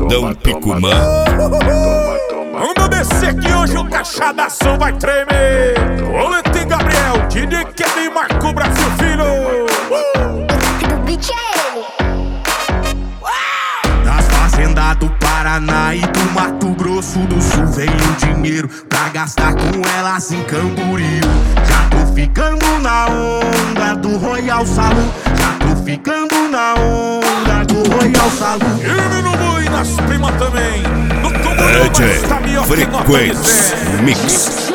Paredão Picumã. Vamos descer que hoje o cachadação vai tremer. Olente Gabriel, DJ Kevin, Marco Brasil Filho. Do beat é ele. Das fazendas do Paraná e do Mato Grosso do Sul vem o dinheiro pra gastar com elas em Camboriú. Já tô ficando na onda do Royal Saloon. Já tô ficando na onda do Royal Saloon. E no boi nas primas também. No DJ Frequenz Mix.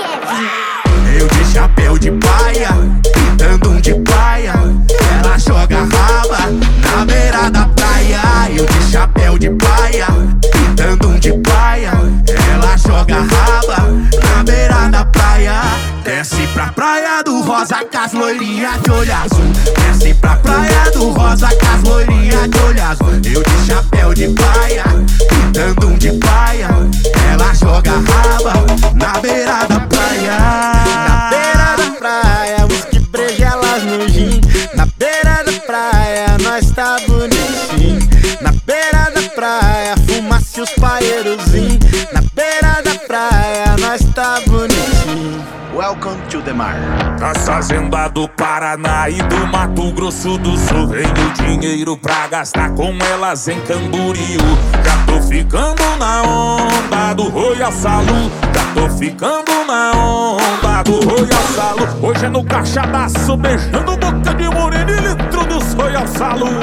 Eu de chapéu de praia, pintando um de praia. Ela joga raba na beira da praia. Eu de chapéu de praia, pintando um de praia. Ela joga raba na beira da praia. Desce pra praia do Rosa com as loirinhas de olho azul. Desce pra praia do Rosa com as loirinhas de olho azul. Eu de chapéu de praia, pintando um de praia. Ela joga raba na beira da praia. Na beira da praia, whisky breja elas no gin. Na beira da praia, nós tá bonitinho. Na beira da praia, fumaça e os paeirozinho. Na beira da praia, nós tá bonitinho. Welcome to the mar. Das fazendas do Paraná e do Mato Grosso do Sul vem o dinheiro pra gastar com elas em Camboriú. Já tô ficando na onda do Royal Saloon. Já tô ficando na onda do Royal Saloon. Hoje é no cachadaço, beijando boca de morena e litro dos Royal Saloon.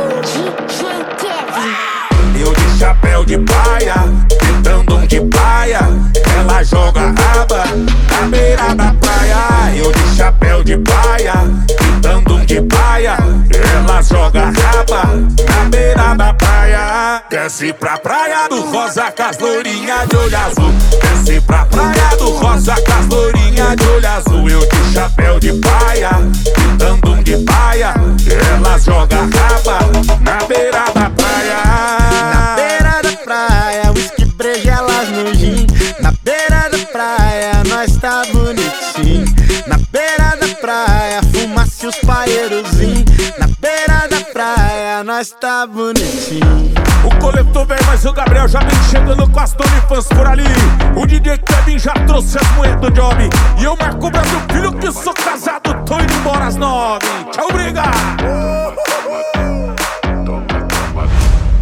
DJ Kevin. Eu de chapéu de praia, pintando um de praia. Ela joga raba na beira da praia. Eu de chapéu de praia, pintando um de praia. Ela joga raba na beira da praia. Desce pra praia do Rosa com as loirinhas de olho azul. Desce pra praia do Rosa com as loirinhas de olho azul. Eu de chapéu de praia, pintando um de praia. Ela joga raba na beira da praia. Na beira da praia, whisky breja elas no gin. Na beira da praia, nós tá bonitinho. Na beira da praia, fumaça e os paeirozinho. Na beira da praia, nós tá bonitinho. O coletor vem, mas o Gabriel já vem chegando com as Donifans por ali. O DJ Kevin já trouxe as mulheres do job. E eu, Marco Brasil Filho, que sou casado, tô indo embora às 9. Tchau, obrigado.